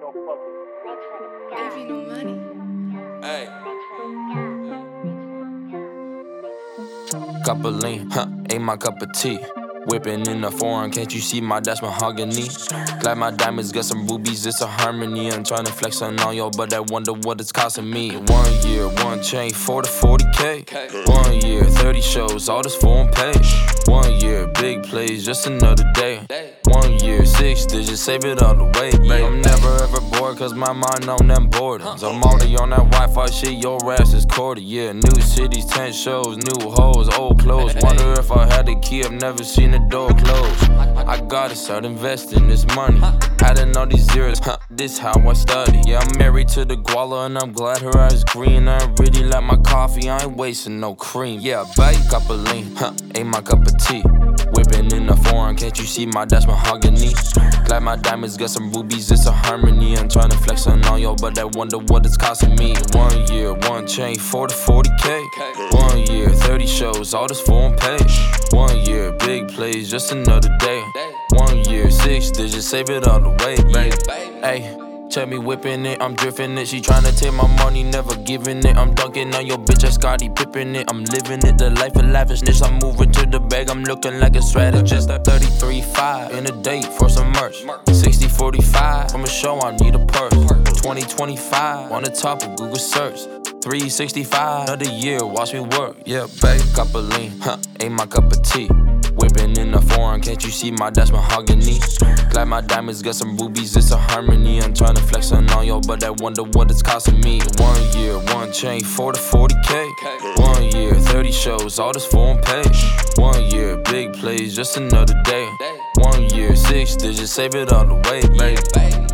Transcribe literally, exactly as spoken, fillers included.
Baby, no money. Hey. Cup of lean, huh, ain't my cup of tea. Whipping in the foreign, can't you see my dash mahogany? Glad my diamonds got some rubies, it's a harmony. I'm trying to flex on all y'all, but I wonder what it's costing me. One year, one chain, forty, forty K. One year, thirty shows, all this foreign pay. One year, big plays, just another day. One year, six digits, save it all the way, babe. I'm never ever bored, cause my mind on them boredoms. I'm already on that Wi-Fi shit, your ass is cordy. Yeah, new cities, ten shows, new hoes, old clothes. Wonder if I had a key, I've never seen a door close. I gotta start investing this money. Adding all these zeros, huh, this how I study. Yeah, I'm married to the guala and I'm glad her eyes green. I really like my coffee, I ain't wasting no cream. Yeah, babe, cup of lean, huh, ain't my cup of tea. Whipping in the foreign, can't you see my dash mahogany? Glad my diamonds got some rubies, it's a harmony. I'm trying to flex on all y'all, but I wonder what it's costing me. One year, one chain, forty, forty K. One year, thirty shows, all this foreign pay. One year, big plays, just another day. One year, six digits, save it all the way, babe. Hey. Check me whipping it, I'm drifting it. She tryna take my money, never giving it. I'm dunking on your bitch, I Scottie Pippen it. I'm living it, the life of lavishness. I'm moving to the bag, I'm looking like a strategist. thirty-three five in a date for some merch. sixty forty-five from a show, I need a purse. twenty twenty-five on the top of Google search. three sixty-five another year, watch me work. Yeah, babe, cup of lean, huh, ain't my cup of tea. Whipping in the foreign, can't you see my dash mahogany? Glad my diamonds got some rubies, it's a harmony. I'm trying to flex on all y'all, but I wonder what it's costing me. One year, one chain, forty, forty K. One year, thirty shows, all this foreign pay. One year, big plays, just another day. One year, six digits, save it all the way, babe.